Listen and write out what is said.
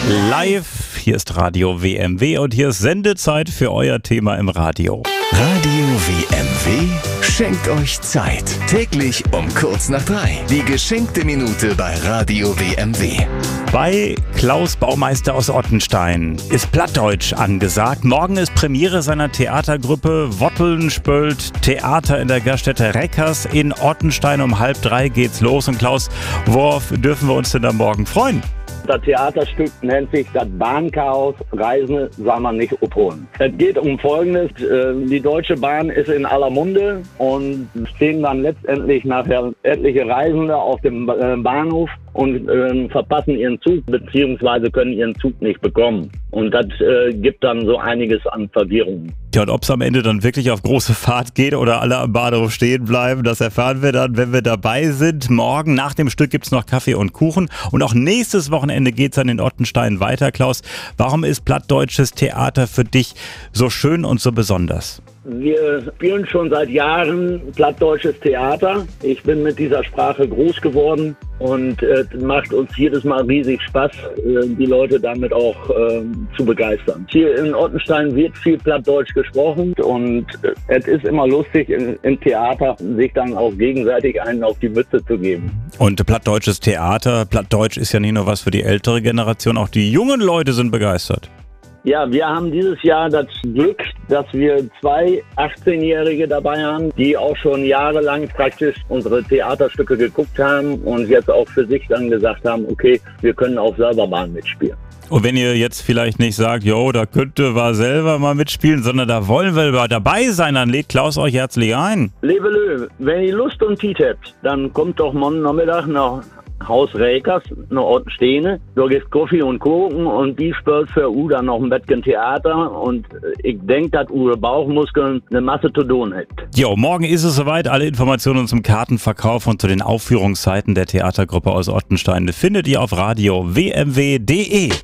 Live, hier ist Radio WMW und hier ist Sendezeit für euer Thema im Radio. Radio WMW schenkt euch Zeit. Täglich um kurz nach 3. Die geschenkte Minute bei Radio WMW. Bei Klaus Baumeister aus Ottenstein ist Plattdeutsch angesagt. Morgen ist Premiere seiner Theatergruppe Wotteln spölt Theater in der Gaststätte Reckers in Ottenstein. Um 2:30 geht's los. Und Klaus, worauf dürfen wir uns denn da morgen freuen? Das Theaterstück nennt sich das Bahnchaos, Reisende soll man nicht abholen. Es geht um Folgendes, die Deutsche Bahn ist in aller Munde und stehen dann letztendlich nachher etliche Reisende auf dem Bahnhof und verpassen ihren Zug bzw. können ihren Zug nicht bekommen. Und das gibt dann so einiges an Verwirrung. Ja, und ob es am Ende dann wirklich auf große Fahrt geht oder alle am Bahnhof stehen bleiben, das erfahren wir dann, wenn wir dabei sind. Morgen nach dem Stück gibt es noch Kaffee und Kuchen. Und auch nächstes Wochenende geht es dann in Ottenstein weiter. Klaus, warum ist plattdeutsches Theater für dich so schön und so besonders? Wir spielen schon seit Jahren plattdeutsches Theater. Ich bin mit dieser Sprache groß geworden und es macht uns jedes Mal riesig Spaß, die Leute damit auch zu begeistern. Hier in Ottenstein wird viel Plattdeutsch gesprochen und es ist immer lustig im Theater, sich dann auch gegenseitig einen auf die Mütze zu geben. Und plattdeutsches Theater, Plattdeutsch ist ja nicht nur was für die ältere Generation, auch die jungen Leute sind begeistert. Ja, wir haben dieses Jahr das Glück, dass wir 2 18-Jährige dabei haben, die auch schon jahrelang praktisch unsere Theaterstücke geguckt haben und jetzt auch für sich dann gesagt haben, okay, wir können auch selber mal mitspielen. Und wenn ihr jetzt vielleicht nicht sagt, jo, da könnte wir selber mal mitspielen, sondern da wollen wir dabei sein, dann lädt Klaus euch herzlich ein. Liebe, wenn ihr Lust und Zeit habt, dann kommt doch morgen Nachmittag nach Haus Reckers, noch unten stehen. Da gibt's Kaffee und Kuchen und die spielt für dann noch ein bisschen Theater und ich denke, dass eure Bauchmuskeln eine Masse zu tun hat. Jo, morgen ist es soweit. Alle Informationen zum Kartenverkauf und zu den Aufführungszeiten der Theatergruppe aus Ottenstein findet ihr auf radio wmw.de.